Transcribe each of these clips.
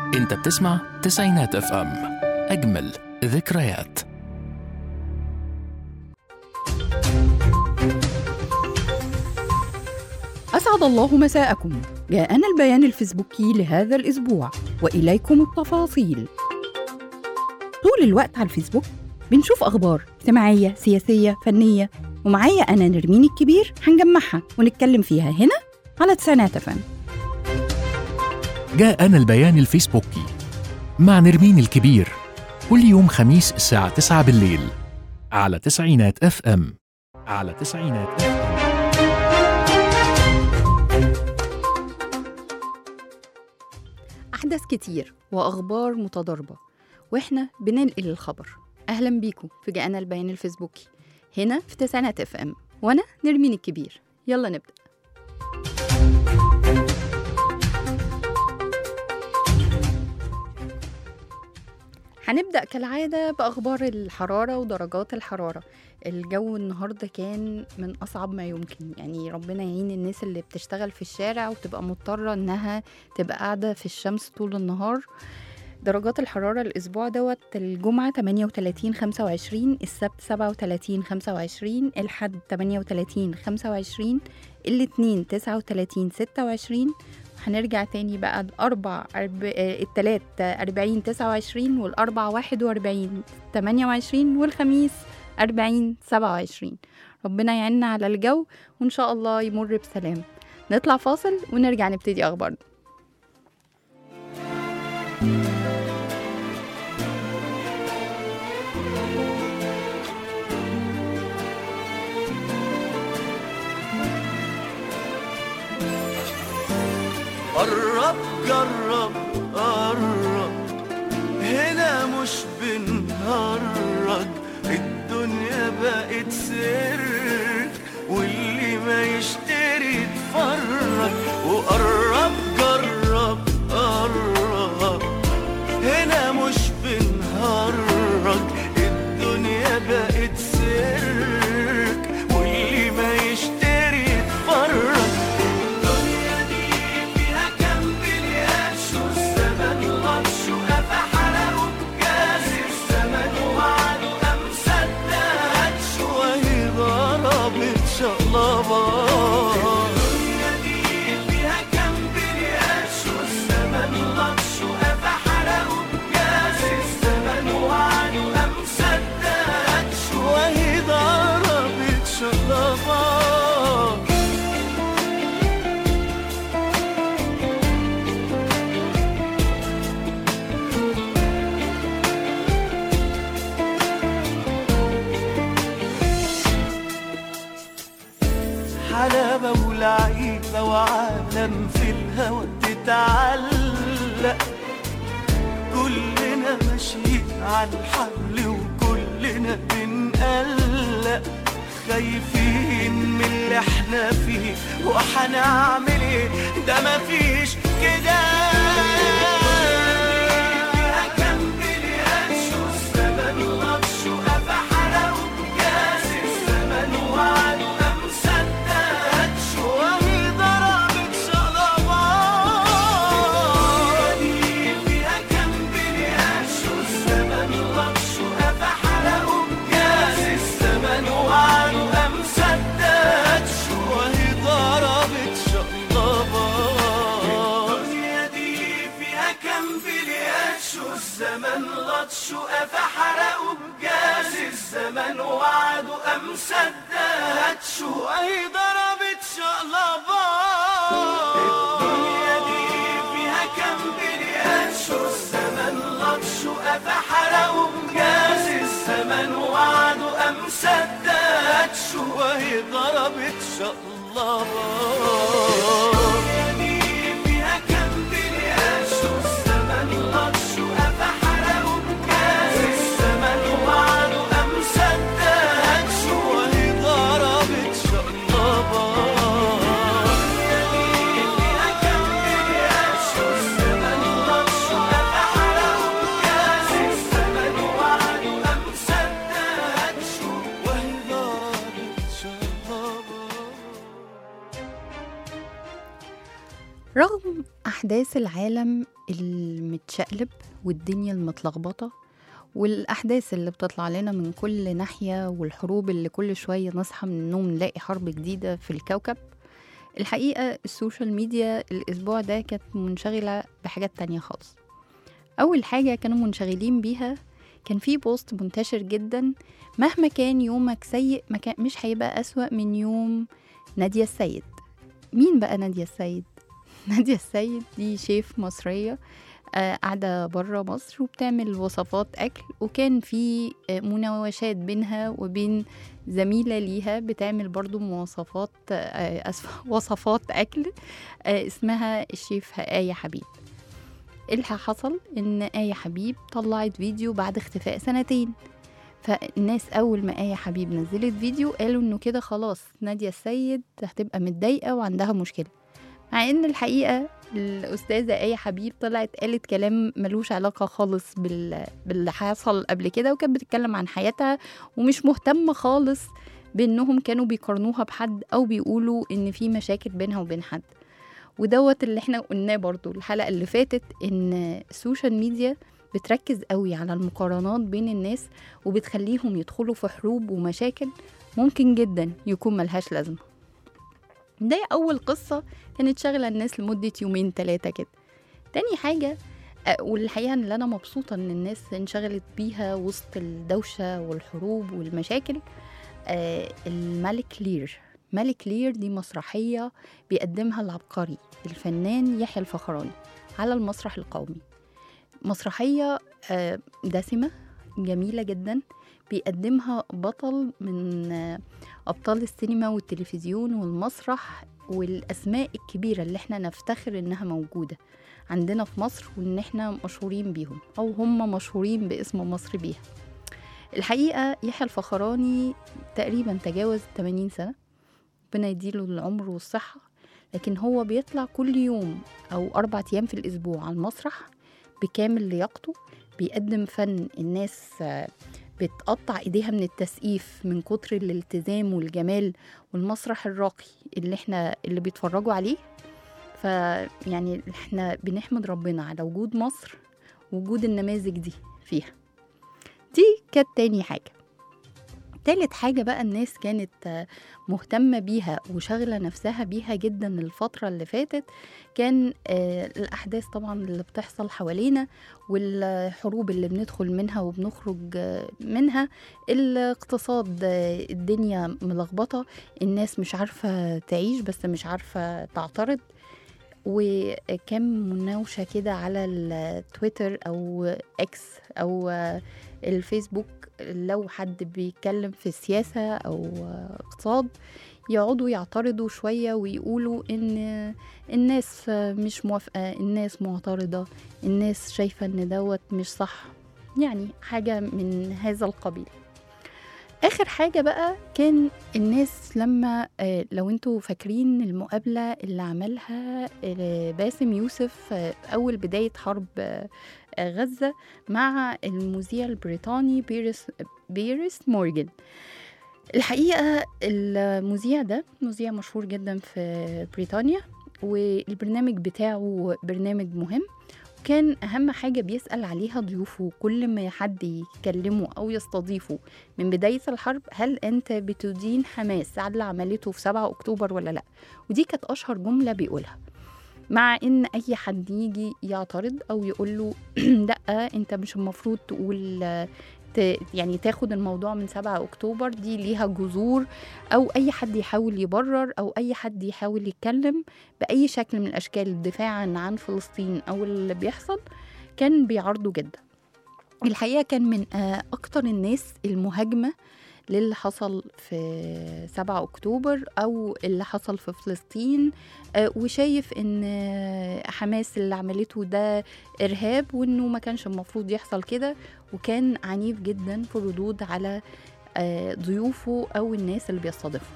انت بتسمع تسعينات اف ام، اجمل ذكريات. أسعد الله مساءكم. جاءنا البيان الفيسبوكي لهذا الأسبوع وإليكم التفاصيل. طول الوقت على الفيسبوك بنشوف أخبار اجتماعية، سياسية، فنية، ومعايا أنا نرمين الكبير هنجمعها ونتكلم فيها هنا على تسعينات اف ام. جاءنا البيان الفيسبوكي مع نرمين الكبير كل يوم خميس الساعة 9 بالليل على تسعينات اف ام. على تسعينات اف ام. أحداث كتير وأخبار متضاربة وإحنا بننقل الخبر. أهلا بيكم في جاءنا البيان الفيسبوكي هنا في تسعينات اف ام، وأنا نرمين الكبير. يلا نبدأ. هنبدأ كالعادة بأخبار الحرارة ودرجات الحرارة. الجو النهاردة كان من أصعب ما يمكن، يعني ربنا يعين الناس اللي بتشتغل في الشارع وتبقى مضطرة إنها تبقى قاعدة في الشمس طول النهار. درجات الحرارة الأسبوع دوت: الجمعة 38-25، السبت 37-25، الحد 38-25، الاثنين 39-26. هنرجع تاني بقى التلات 40-29، والأربع 41-28، والخميس 40-27. ربنا يعيننا على الجو وإن شاء الله يمر بسلام. نطلع فاصل ونرجع نبتدي أخبارنا. قرب جرب قرب، هنا مش بنهرج، الدنيا بقت سرك واللي ما يشتري يتفرج. وقرب جرب قرب، هنا مش بنهرج، الدنيا بقت سرك واللي ما يشتري يتفرج. الدنيا دي فيها كم برياش، والزمن لطش وقفا حرقوا بجاز، الزمن وعد وما مصدقش وهي ضربت شقلبات. حلبة ولعيبة وعالم في الهوى تتعلق، كلنا ماشيين على الحبل وكلنا بنقلق، خايفين من اللي احنا فيه وحنعمل ايه، ده مفيش كده. الزمن لطش وقفا حرقوا بجاز، الزمن وعد وما مصدقش وهي ضربت شقلبات. الدنيا دي فيها كم برياش، والزمن لطش وقفا حرقوا بجاز، الزمن وعد وما مصدقش وهي ضربت شقلبات. رغم أحداث العالم المتشقلب والدنيا المتلخبطة والأحداث اللي بتطلع لنا من كل ناحية والحروب اللي كل شوية نصحى من النوم نلاقي حرب جديدة في الكوكب. الحقيقة السوشيال ميديا الأسبوع ده كانت منشغلة بحاجات تانية خالص. أول حاجة كانوا منشغلين بيها كان في بوست منتشر جدا: مهما كان يومك سيء مش هيبقى أسوأ من يوم نادية السيد. مين بقى نادية السيد؟ نادية السيد دي شيف مصرية قاعدة برا مصر وبتعمل وصفات أكل، وكان في مناوشات بينها وبين زميلة ليها بتعمل برضو وصفات أكل اسمها الشيف آية حبيب. اللي حصل إن آية حبيب طلعت فيديو بعد اختفاء 2 فالناس أول ما آية حبيب نزلت فيديو قالوا إنه كده خلاص نادية السيد هتبقى متضايقة وعندها مشكلة، مع إن الحقيقة الأستاذة آية حبيب طلعت قالت كلام ملوش علاقة خالص باللي حصل قبل كده، وكانت بتتكلم عن حياتها ومش مهتمة خالص بأنهم كانوا بيقارنوها بحد أو بيقولوا إن في مشاكل بينها وبين حد. ودوت اللي احنا قلناه برضو الحلقة اللي فاتت، إن السوشيال ميديا بتركز قوي على المقارنات بين الناس وبتخليهم يدخلوا في حروب ومشاكل ممكن جدا يكون ملهاش لازمة. ده أول قصة كانت شاغلة الناس لمدة 2-3 كده. تاني حاجة والحقيقة اللي أنا مبسوطة إن الناس انشغلت بيها وسط الدوشة والحروب والمشاكل، الملك لير. ملك لير دي مسرحية بيقدمها العبقري الفنان يحيى الفخراني على المسرح القومي. مسرحية دسمة جميلة جدا، بيقدمها بطل من أبطال السينما والتلفزيون والمسرح والأسماء الكبيرة اللي احنا نفتخر إنها موجودة عندنا في مصر وإن احنا مشهورين بيهم أو هم مشهورين باسم مصر بيها. الحقيقة يحيى الفخراني تقريبا تجاوز 80 سنة، ربنا يديله العمر والصحة، لكن هو بيطلع كل يوم أو 4 أيام في الأسبوع على المسرح بكامل لياقته، بيقدم فن الناس بتقطع ايديها من التسقيف من كتر الالتزام والجمال والمسرح الراقي اللي بيتفرجوا عليه. فيعني احنا بنحمد ربنا على وجود مصر، وجود النماذج دي فيها. دي كانت تاني حاجة. تالت حاجة بقى الناس كانت مهتمة بيها وشغلة نفسها بيها جدا الفترة اللي فاتت، كان الأحداث طبعا اللي بتحصل حوالينا والحروب اللي بندخل منها وبنخرج منها، الاقتصاد الدنيا ملخبطة، الناس مش عارفة تعيش بس مش عارفة تعترض، وكم مناوشة كده على التويتر أو إكس أو الفيسبوك، لو حد بيتكلم في السياسة أو اقتصاد يقعدوا يعترضوا شوية ويقولوا إن الناس مش موافقة، الناس معترضة، الناس شايفة إن دوت مش صح، يعني حاجة من هذا القبيل. آخر حاجة بقى كان الناس لما لو انتوا فاكرين المقابلة اللي عملها باسم يوسف أول بداية حرب غزة مع المذيع البريطاني بيرس مورغان. الحقيقة المذيع ده مذيع مشهور جدا في بريطانيا، والبرنامج بتاعه برنامج مهم، كان أهم حاجة بيسأل عليها ضيوفه كل ما حد يكلمه أو يستضيفه من بداية الحرب: هل أنت بتدين حماس على اللي عملته في 7 أكتوبر ولا لأ؟ ودي كانت أشهر جملة بيقولها، مع إن أي حد يجي يعترض أو يقول له لأ أنت مش المفروض تقول يعني تاخد الموضوع من 7 أكتوبر، دي ليها جذور، أو أي حد يحاول يبرر أو أي حد يحاول يتكلم بأي شكل من الأشكال دفاعا عن فلسطين أو اللي بيحصل، كان بيعارضه جدا. الحقيقة كان من أكتر الناس المهاجمة للي حصل في 7 أكتوبر أو اللي حصل في فلسطين، وشايف إن حماس اللي عملته ده إرهاب وإنه ما كانش المفروض يحصل كده، وكان عنيف جدا في الردود على ضيوفه أو الناس اللي بيستضيفوا.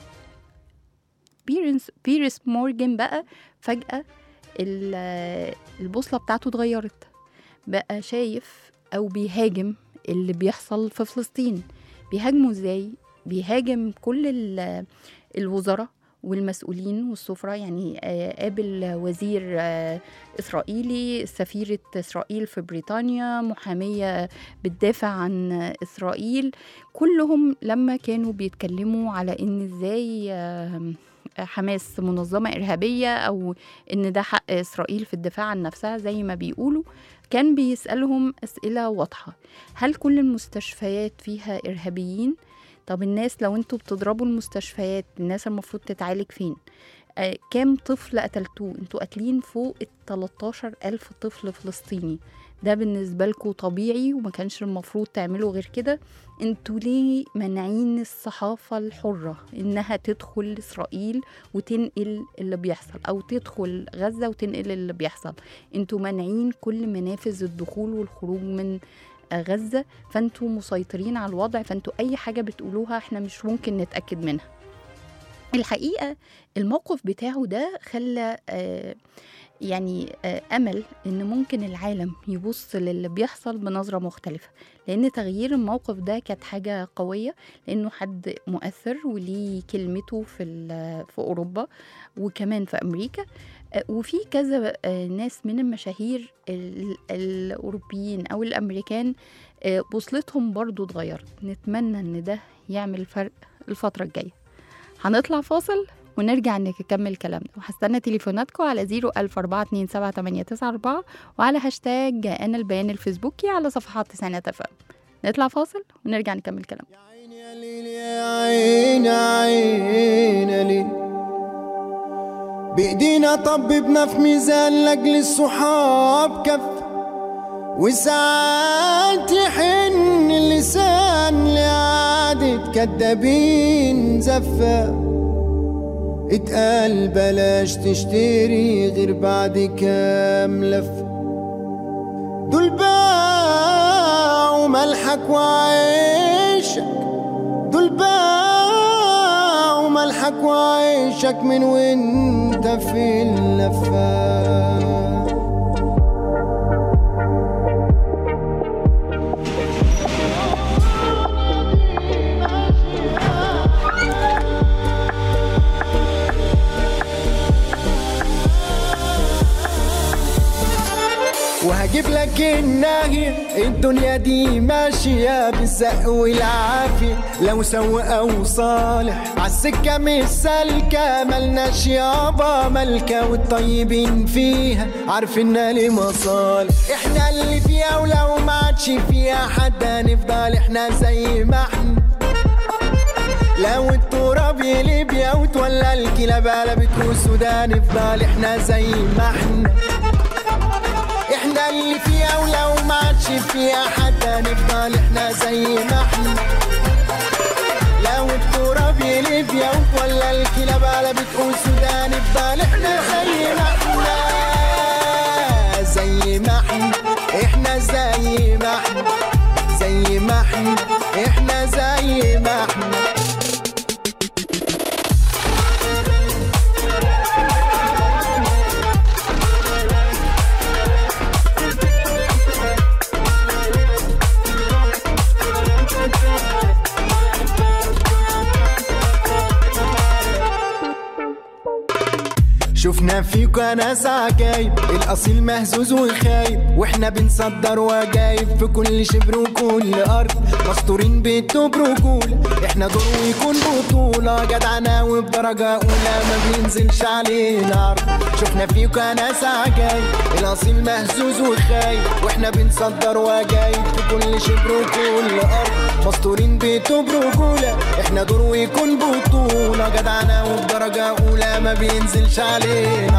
بيرس مورغان بقى فجأة البوصلة بتاعته اتغيرت، بقى شايف أو بيهاجم اللي بيحصل في فلسطين. بيهاجموا ازاي؟ بيهاجم كل الوزراء والمسؤولين والسفراء. يعني قابل وزير إسرائيلي، سفيرة إسرائيل في بريطانيا، محامية بتدافع عن إسرائيل، كلهم لما كانوا بيتكلموا على إن إزاي حماس منظمة إرهابية أو إن ده حق إسرائيل في الدفاع عن نفسها زي ما بيقولوا، كان بيسألهم أسئلة واضحة. هل كل المستشفيات فيها إرهابيين؟ طب الناس لو انتوا بتضربوا المستشفيات، الناس المفروض تتعالج فين؟ كام طفل قتلتوه؟ انتوا قاتلين فوق 13,000 طفل فلسطيني. ده بالنسبة لكم طبيعي وما كانش المفروض تعملوا غير كده؟ انتوا ليه منعين الصحافة الحرة انها تدخل اسرائيل وتنقل اللي بيحصل، او تدخل غزة وتنقل اللي بيحصل؟ انتوا منعين كل منافذ الدخول والخروج من غزة، فانتوا مسيطرين على الوضع، فانتوا اي حاجة بتقولوها احنا مش ممكن نتأكد منها. الحقيقة الموقف بتاعه ده خلى أمل إن ممكن العالم يبص للي بيحصل بنظرة مختلفة، لأن تغيير الموقف ده كانت حاجة قوية، لأنه حد مؤثر وليه كلمته في أوروبا وكمان في أمريكا. وفي كذا ناس من المشاهير الأوروبيين أو الأمريكان بوصلتهم برضو اتغيرت. نتمنى إن ده يعمل فرق الفترة الجاية. هنطلع فاصل ونرجع نكمل كلامنا، وهستنى تليفوناتكم على 014278994 وعلى هاشتاج أنا البيان الفيسبوكي على صفحات تسعينات FM. نطلع فاصل ونرجع نكمل كلامنا. يا عيني يا ليل يا عين عين يا ليل، بإيدينا طببنا في ميزان لأجل الصحاب كف، وساعات يحن اللسان لعادة كدابين زفة. اتقال بلاش تشتري غير بعد كام لفة، دول باعوا ملحك وعيشك، دول باعوا ملحك وعيشك من وانت في اللفة. وهجيب لك الناهية، الدنيا دي ماشية بالزق والعافية، لو سوء أو صالح عالسكة مش سالكة، ملناش يابا ملكة والطيبين فيها عارفيننا ليه مصالح. احنا اللي فيها ولو ما عادش فيها حد هنفضل احنا زي ما احنا، لو التراب يقلب ياوت ولا الكلاب قلبت والسودان نفضل احنا زي ما احنا. احنا اللي فيها ولو ما عادش فيها حد هنفضل احنا زي ما احنا، لو التراب يقلب ياوت ولا الكلاب قلبت والسودان نفضل احنا زي ما احنا، زي ما احنا، احنا زي ما احنا، زي ما احنا، احنا زي ما احنا. شفنا فيكوا ناس عجايب، الأصيل مهزوز وخايب، واحنا بنصدر وجايب في كل شبر وكل أرض، مستورين بيتو برجولة، احنا دور ويكون بطولة، جدعنا وبدرجة أولى ما بينزلش علينا عرض. شفنا فيكوا ناس عجايب، الأصيل مهزوز وخايب، واحنا بنصدر وجايب في كل شبر وكل أرض، مستورين بيتو برجولة، احنا دور ويكون بطولة، جدعنا وبدرجة أولى ما بينزلش علينا.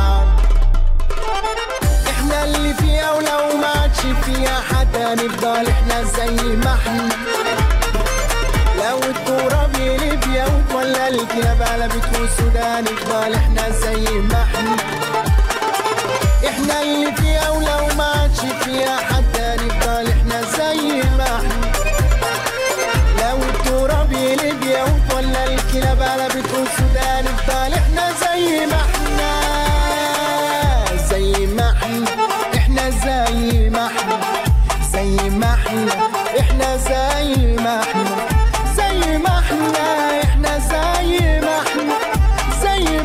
احنا اللي فيها ولو ما عادش فيها حد هنفضل احنا زي ما احنا، لو التراب يقلب ياوت ولا الكلاب قلبت والسودان نفضل احنا زي ما احنا. احنا اللي فيها ولو ما عادش فيها حد هنفضل احنا زي ما احنا، لو التراب يقلب ياوت ولا الكلاب قلبت والسودان نفضل احنا زي ما احنا، زي ما احنا، احنا زي ما احنا، زي ما احنا، احنا زي ما احنا، زي ما احنا، احنا زي ما احنا، زي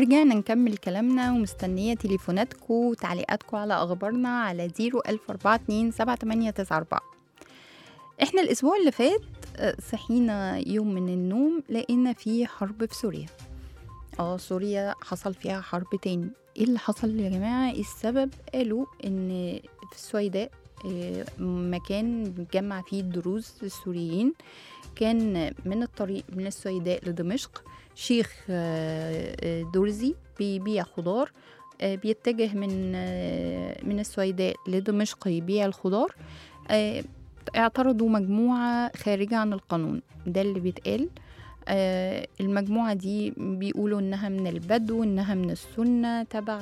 ورجعنا نكمل كلامنا ومستنية تليفوناتكم وتعليقاتكم على أخبارنا على 014278994. احنا الأسبوع اللي فات صحينا يوم من النوم لقينا فيه حرب في سوريا. سوريا حصل فيها حرب تاني. ايه اللي حصل يا جماعة؟ إيه السبب؟ قالوا ان في السويداء مكان بيتجمع فيه الدروز السوريين، كان من الطريق من السويداء لدمشق شيخ درزي بيبيع خضار، بيتجه من السويداء لدمشق يبيع الخضار. اعترضوا مجموعة خارجة عن القانون، ده اللي بيتقال. المجموعة دي بيقولوا إنها من البدو، إنها من السنة تبع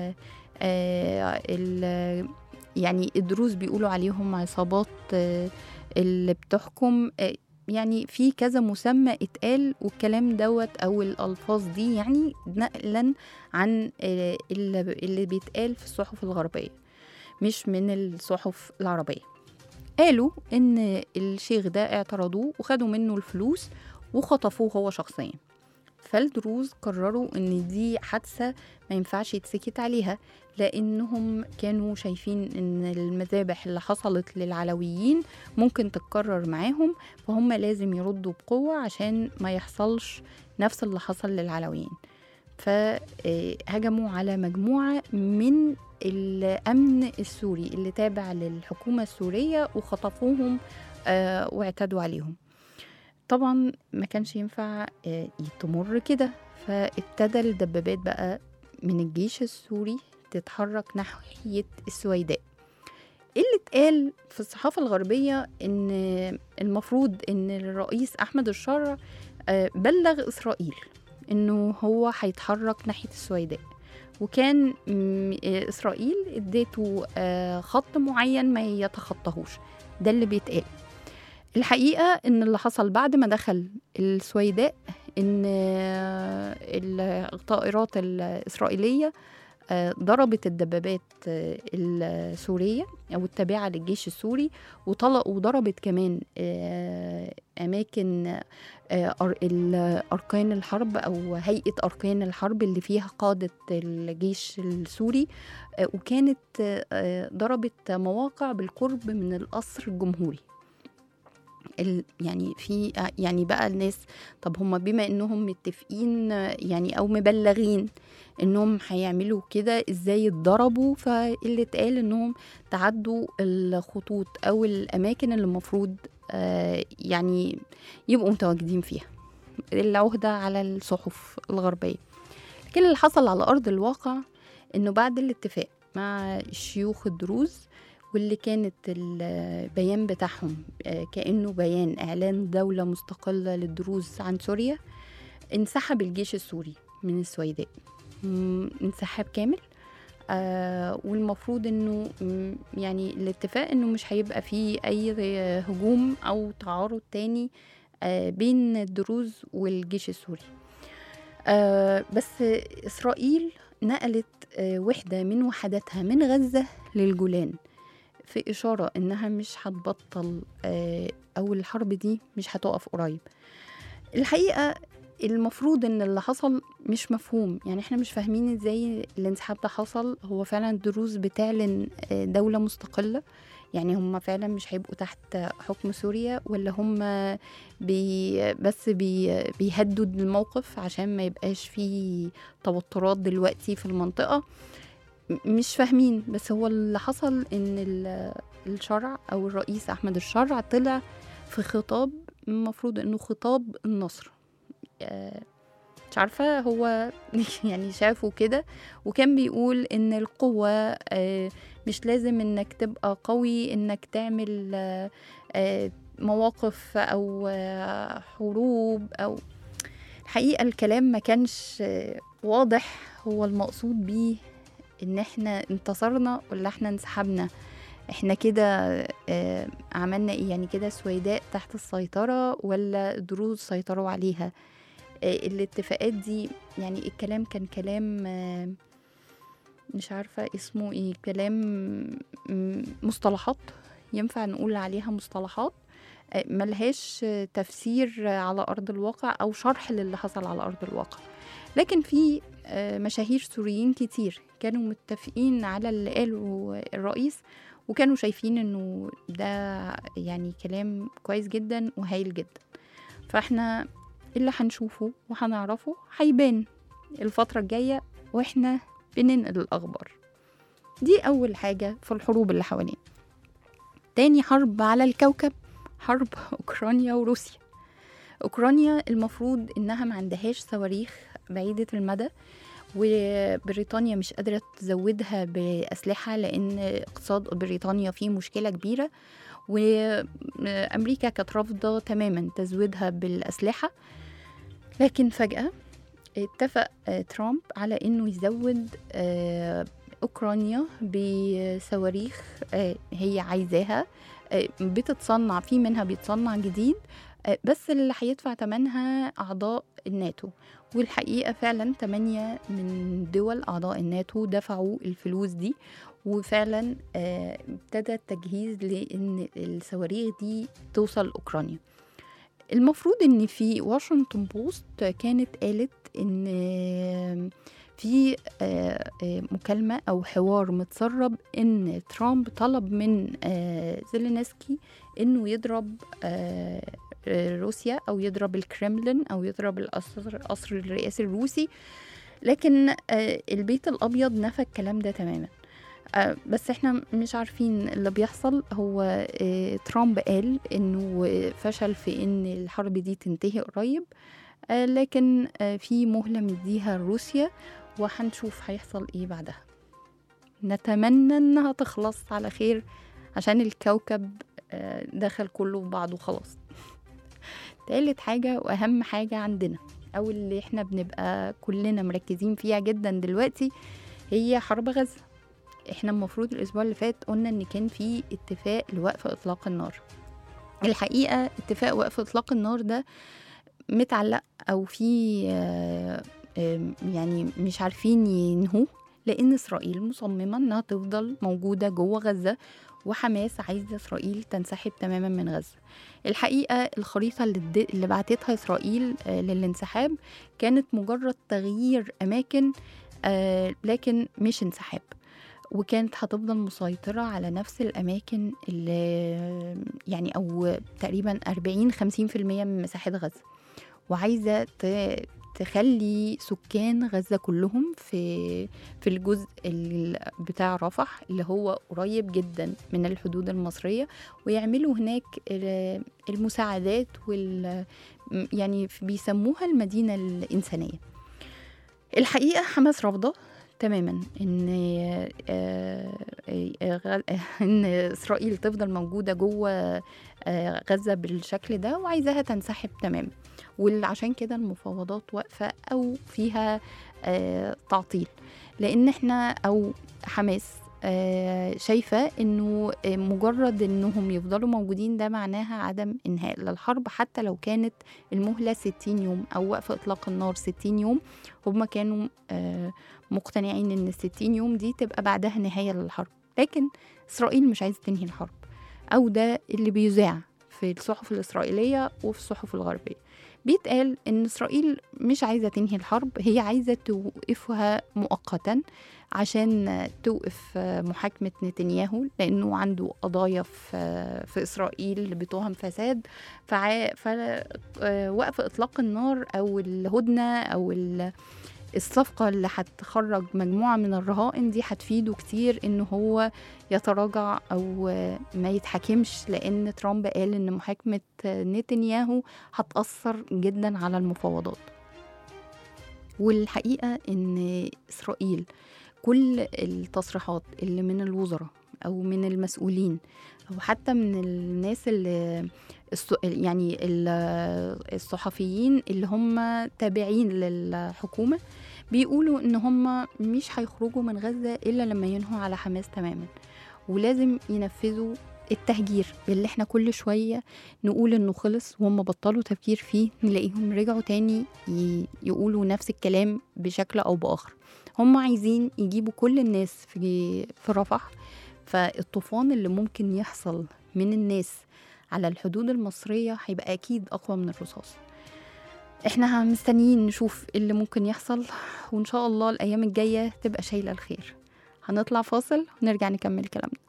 يعني الدروز بيقولوا عليهم عصابات اللي بتحكم. يعني في كذا مسمى اتقال، والكلام دوت أو الألفاظ دي يعني نقلا عن اللي بيتقال في الصحف الغربية مش من الصحف العربية. قالوا إن الشيخ ده اعترضوه وخدوا منه الفلوس وخطفوه هو شخصيا. فالدروز قرروا إن دي حادثة ما ينفعش يتسكت عليها، لأنهم كانوا شايفين إن المذابح اللي حصلت للعلويين ممكن تتكرر معاهم، فهم لازم يردوا بقوة عشان ما يحصلش نفس اللي حصل للعلويين. فهجموا على مجموعة من الأمن السوري اللي تابع للحكومة السورية وخطفوهم واعتدوا عليهم. طبعا ما كانش ينفع تمر كده، فابتدى الدبابات بقى من الجيش السوري تتحرك ناحية السويداء. اللي اتقال في الصحافة الغربية إن المفروض إن الرئيس أحمد الشرع بلغ إسرائيل إنه هو هيتحرك ناحية السويداء، وكان إسرائيل اديته خط معين ما يتخطاهوش. ده اللي بيتقال. الحقيقة إن اللي حصل بعد ما دخل السويداء إن الطائرات الإسرائيلية ضربت الدبابات السورية أو التابعة للجيش السوري، وضربت كمان أماكن أركان الحرب أو هيئة أركان الحرب اللي فيها قادة الجيش السوري، وكانت ضربت مواقع بالقرب من القصر الجمهوري. يعني في يعني بقى الناس، طب هم بما انهم متفقين يعني او مبلغين انهم هيعملوا كده، ازاي اتضربوا؟ فاللي اتقال انهم تعدوا الخطوط او الاماكن اللي المفروض يعني يبقوا متواجدين فيها. العهدة على الصحف الغربية. لكن اللي حصل على ارض الواقع انه بعد الاتفاق مع الشيوخ الدروز، واللي كانت البيان بتاعهم كأنه بيان إعلان دولة مستقلة للدروز عن سوريا، انسحب الجيش السوري من السويداء انسحاب كامل. والمفروض انه يعني الاتفاق انه مش هيبقى فيه اي هجوم او تعارض تاني بين الدروز والجيش السوري. بس إسرائيل نقلت وحدة من وحداتها من غزة للجولان في إشارة إنها مش هتبطل أو الحرب دي مش هتقف قريب. الحقيقة المفروض إن اللي حصل مش مفهوم، يعني إحنا مش فاهمين إزاي الانسحاب ده حصل. هو فعلا الدروز بتعلن دولة مستقلة؟ يعني هم فعلا مش هيبقوا تحت حكم سوريا، ولا هم بس بيهدوا الموقف عشان ما يبقاش فيه توترات دلوقتي في المنطقة؟ مش فاهمين. بس هو اللي حصل ان الشرع او الرئيس احمد الشرع طلع في خطاب المفروض انه خطاب النصر، مش عارفة هو يعني شافه كده، وكان بيقول ان القوة مش لازم انك تبقى قوي انك تعمل مواقف او حروب. او الحقيقة الكلام ما كانش واضح هو المقصود بيه ان احنا انتصرنا ولا احنا انسحبنا. احنا كده عملنا ايه؟ يعني كده السويداء تحت السيطرة ولا الدروز سيطروا عليها؟ الاتفاقات دي يعني الكلام كان كلام مش عارفة اسمه ايه، كلام مصطلحات ينفع نقول عليها مصطلحات. ملهاش تفسير على أرض الواقع أو شرح للي حصل على أرض الواقع. لكن في مشاهير سوريين كتير كانوا متفقين على اللي قاله الرئيس، وكانوا شايفين انه ده يعني كلام كويس جدا وهايل جدا. فاحنا اللي هنشوفه وهنعرفه هيبان الفترة الجاية واحنا بننقل الأخبار. دي أول حاجة في الحروب اللي حوالينا. تاني حرب على الكوكب حرب أوكرانيا وروسيا. أوكرانيا المفروض إنها ما عندهاش صواريخ بعيدة المدى، وبريطانيا مش قادرة تزودها بأسلحة لأن اقتصاد بريطانيا فيه مشكلة كبيرة، وأمريكا كانت رافضة تماما تزويدها بالأسلحة. لكن فجأة اتفق ترامب على أنه يزود أوكرانيا بصواريخ هي عايزاها، بتتصنع في منها بيتصنع جديد، بس اللي هيدفع ثمنها أعضاء الناتو. والحقيقة فعلا 8 من دول أعضاء الناتو دفعوا الفلوس دي، وفعلا ابتدى التجهيز لأن الصواريخ دي توصل أوكرانيا. المفروض أن في واشنطن بوست كانت قالت أن في مكالمة أو حوار متسرب أن ترامب طلب من زيلينسكي أنه يضرب روسيا أو يضرب الكرملين أو يضرب القصر الرئاسي الروسي، لكن البيت الأبيض نفى الكلام ده تماما. بس احنا مش عارفين اللي بيحصل. هو ترامب قال انه فشل في ان الحرب دي تنتهي قريب، لكن في مهلة مديها روسيا وهنشوف هيحصل ايه بعدها. نتمنى انها تخلص على خير عشان الكوكب دخل كله في بعضه خلاص. تالت حاجة وأهم حاجة عندنا أو اللي احنا بنبقى كلنا مركزين فيها جدا دلوقتي هي حرب غزة. احنا المفروض الأسبوع اللي فات قلنا ان كان في اتفاق لوقف إطلاق النار. الحقيقة اتفاق وقف إطلاق النار ده متعلق أو في يعني مش عارفين ينهوه، لأن إسرائيل مصممة انها تفضل موجودة جوه غزة، وحماس عايزة إسرائيل تنسحب تماما من غزة. الحقيقة الخريطة اللي بعتتها إسرائيل للانسحاب كانت مجرد تغيير أماكن، لكن مش انسحاب، وكانت هتفضل مسيطرة على نفس الأماكن اللي يعني أو تقريبا 40-50% من مساحة غزة، وعايزة تخلي سكان غزة كلهم في الجزء بتاع رفح اللي هو قريب جدا من الحدود المصرية، ويعملوا هناك المساعدات يعني بيسموها المدينة الإنسانية. الحقيقة حماس رافضة تماما ان اسرائيل تفضل موجوده جوه غزه بالشكل ده، وعايزاها تنسحب تماما. وعشان كده المفاوضات واقفه او فيها تعطيل، لان احنا او حماس شايفة انه مجرد انهم يفضلوا موجودين ده معناها عدم انهاء للحرب، حتى لو كانت المهلة 60 يوم او وقف اطلاق النار 60 يوم. هم كانوا مقتنعين ان 60 يوم دي تبقى بعدها نهاية للحرب، لكن اسرائيل مش عايزة تنهي الحرب، او ده اللي بيذاع في الصحف الاسرائيلية وفي الصحف الغربية. بيتقال ان اسرائيل مش عايزة تنهي الحرب، هي عايزة توقفها مؤقتا عشان توقف محاكمة نتنياهو، لأنه عنده قضايا في إسرائيل بتهم فساد. فوقف إطلاق النار أو الهدنة أو الصفقة اللي هتخرج مجموعة من الرهائن دي هتفيده كتير إنه هو يتراجع أو ما يتحكمش، لأن ترامب قال إن محاكمة نتنياهو هتأثر جدا على المفاوضات. والحقيقة إن إسرائيل كل التصريحات اللي من الوزراء أو من المسؤولين أو حتى من الناس اللي يعني الصحفيين اللي هم تابعين للحكومة بيقولوا إن هم مش هيخرجوا من غزة إلا لما ينهوا على حماس تماما، ولازم ينفذوا التهجير اللي احنا كل شوية نقول انه خلص وهم بطلوا تفكير فيه، نلاقيهم رجعوا تاني يقولوا نفس الكلام بشكل او باخر. هم عايزين يجيبوا كل الناس في رفح، فالطوفان اللي ممكن يحصل من الناس على الحدود المصرية هيبقى أكيد أقوى من الرصاص. احنا مستنيين نشوف اللي ممكن يحصل، وإن شاء الله الأيام الجاية تبقى شايلة الخير. هنطلع فاصل ونرجع نكمل كلامنا.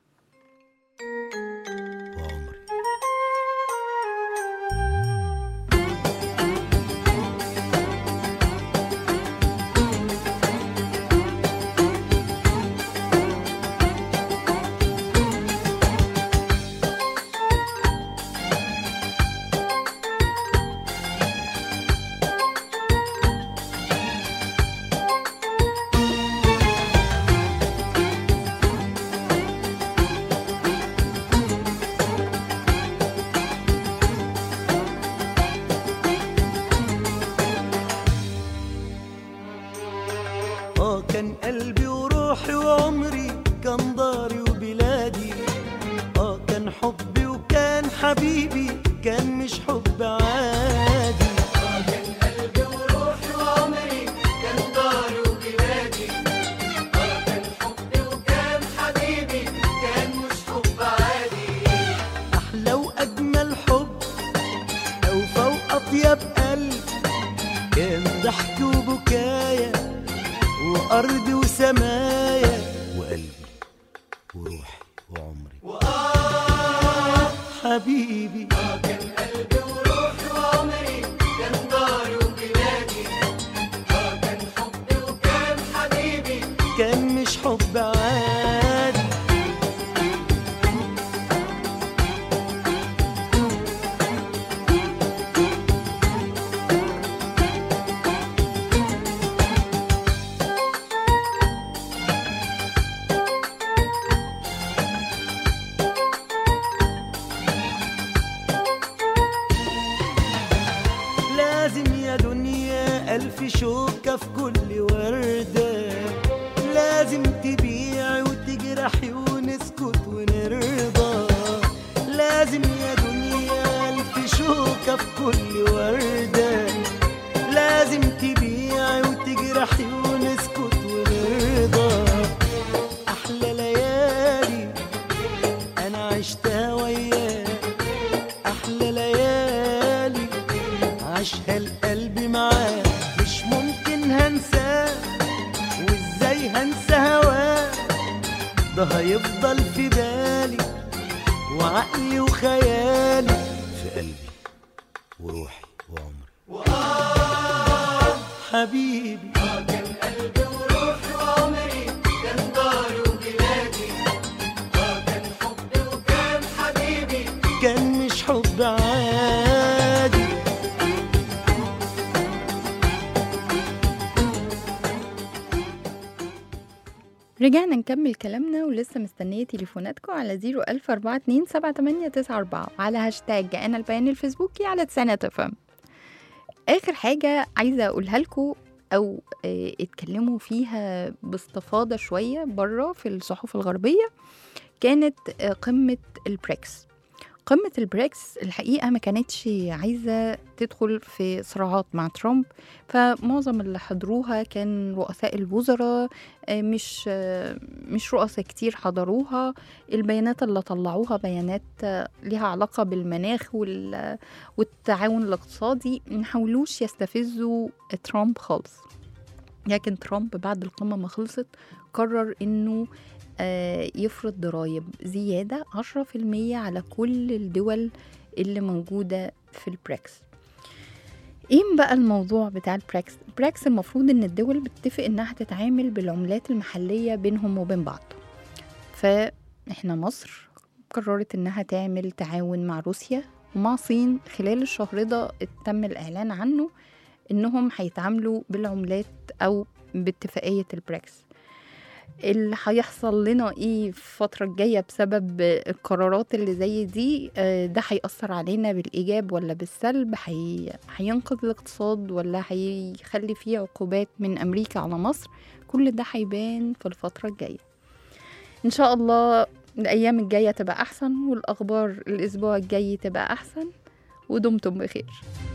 كان قلبي وروحي وعمري، كان داري وبلادي. كان حبي وكان حبيبي، كان مش حب عادي. كان قلبي وروحي وعمري، كان داري وبلادي. كان حبي وكان حبيبي، كان مش حب عادي. أحلى وأجمل حب، أوفى وأطيب قلب، كان ضحك وبكايا وأرض وسمايا، وقلبي وروحي وعمري حبيبي. كان قلبي وروحي وعمري، كان داري وبلادي. كان حبي وكان حبيبي، كان مش حب عادي. ألف شوكة في كل وردة، لازم تبيعي وتجرحي ونسكت ونرضى. لازم يا دنيا ألف شوكة في كل وردة، لازم تبيعي وتجرحي ونسكت ونرضى. أحلى ليالي أنا عشتها وياك، أحلى ليالي عاشها القلب معاك. مش ممكن هنساه، وازاي هنسى هواه، ده هيفضل في بالي وعقلي وخيالي، في قلبي وروحي وعمري حبيبي. كان قلبي وروحي وعمري، كان داري وبلادي. كان حبي وكان حبيبي، كان مش حب عادي. رجعنا نكمل كلامنا، ولسه مستنية تليفوناتكم على 014278994 وعلى هاشتاج أنا البيان الفيسبوكي على تسعينات FM. آخر حاجة عايزة أقولها لكم أو اتكلموا فيها باستفاضة شوية برا في الصحف الغربية، كانت قمة البريكس. قمة البريكس الحقيقة ما كانتش عايزة تدخل في صراعات مع ترامب، فمعظم اللي حضروها كان رؤساء الوزراء، مش رؤساء كتير حضروها. البيانات اللي طلعوها بيانات لها علاقة بالمناخ والتعاون الاقتصادي، محاولوش يستفزوا ترامب خالص. لكن ترامب بعد القمة ما خلصت قرر انه يفرض ضرائب زيادة 10% على كل الدول اللي موجودة في البريكس. ايه بقى الموضوع بتاع البريكس؟ البريكس المفروض ان الدول بتتفق انها تتعامل بالعملات المحلية بينهم وبين بعض. فاحنا مصر قررت انها تعمل تعاون مع روسيا ومع الصين. خلال الشهر ده تم الاعلان عنه انهم هيتعاملوا بالعملات او باتفاقية البريكس. اللي هيحصل لنا ايه في الفترة الجاية بسبب القرارات اللي زي دي، ده هيأثر علينا بالإيجاب ولا بالسلب؟ هينقذ الاقتصاد ولا هيخلي فيه عقوبات من أمريكا على مصر؟ كل ده هيبان في الفترة الجاية إن شاء الله. الأيام الجاية تبقى أحسن، والأخبار الأسبوع الجاي تبقى أحسن، ودمتم بخير.